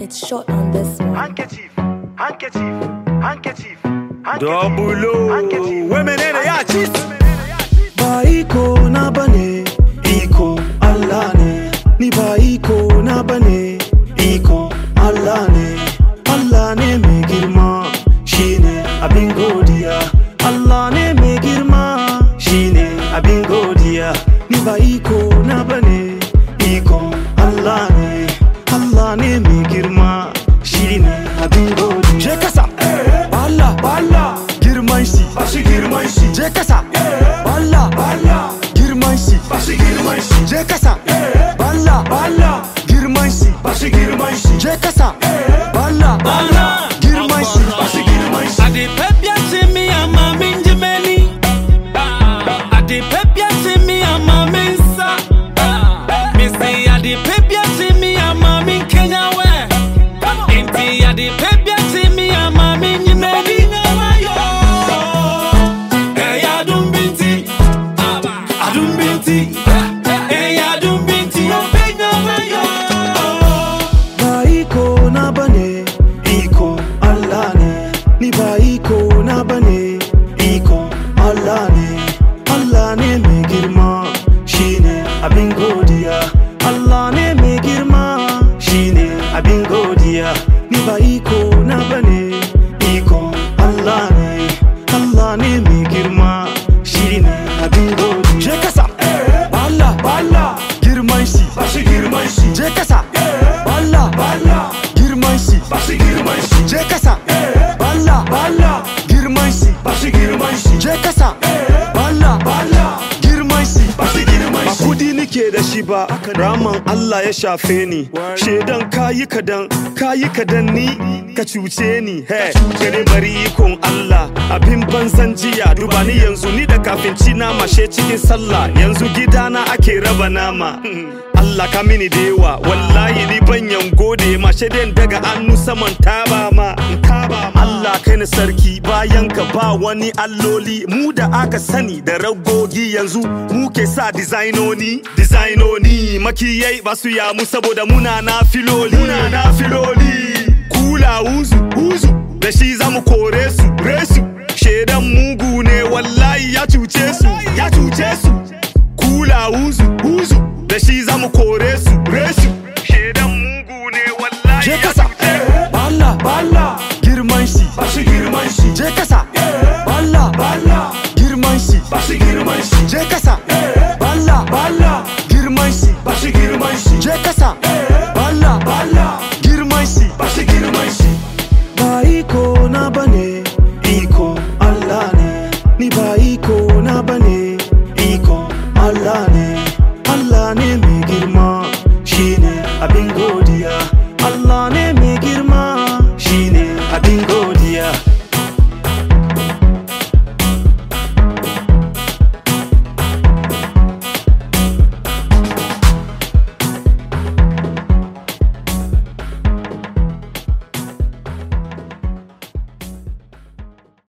It's short on this one. Handkerchief, handkerchief, handkerchief, Double O, women in the artist. Ba iko na bane, iko Allah ne. Ni ba iko na bane, iko Allah ne. Allah ne mai girma, shine abin godiya. Allah ne mai girma, shine abin godiya. Ni ba iko na bane, iko Allah ne. Allah ne mai girma, shine abin godiya. Je kasa, Allah, Allah, girman shi, bashi girman shi. Je kasa, Allah, Allah, girman shi, bashi girman shi. Je kasa, Allah, Allah, girman shi, bashi girman shi. Je kasa, Allah, Allah, girman shi, bashi girman shi. Adi pepia to me a mamin Jimeni. Adi pepia to me a mamin sa. Missy adi pepia to me a mamin Kenya we. Inti adi pepia to me a mamin Jimeni. Hey adum binti, adum binti. Hey adum binti, openya wayo. Ba iko na bane, iko Allah ne. Ni ba iko na bane, iko Allah ne. Allah ne mai girma, shine abin godiya. Allah ne mai girma, shine abin godiya. Ni ba iko na bane, iko Allah ne. Allah ne mai girma, shine abin godiya. Je kasa, Allah, Allah, girman shi, bashi girman shi. Je kasa, Allah, Allah, girman shi, bashi girman shi. Je kasa, Allah, Allah, girman shi, bashi girman shi. Je kasa, Allah, Allah, girman shi, bashi girman shi. Ba kudi nike da shi ba, raman Allah ya shafe ni. Shedan kayi kadan ni, ka cuce ni. Hey, gare bari ikon Allah, abin banzan jiya. Duba ni yanzu ni da kafin ci nama she cikin sallah. Yanzu gidana ake raba nama. Allah ka mini da yawa, wallahi ni banyan gode ma sheden daga annu saman taba ma. Allah kai ni sarki, bayan ka ba wani alloli. Mu da aka sani da ragogi yanzu muke sa designoni. Makiyai ba su yamu saboda muna na filoli. Kula uzu da shi zamu kore su resu. Shedan mugu ne wallahi ya cuce su. Kula uzu da shi zamu kore su resu. Shedan mugu ne wallahi ya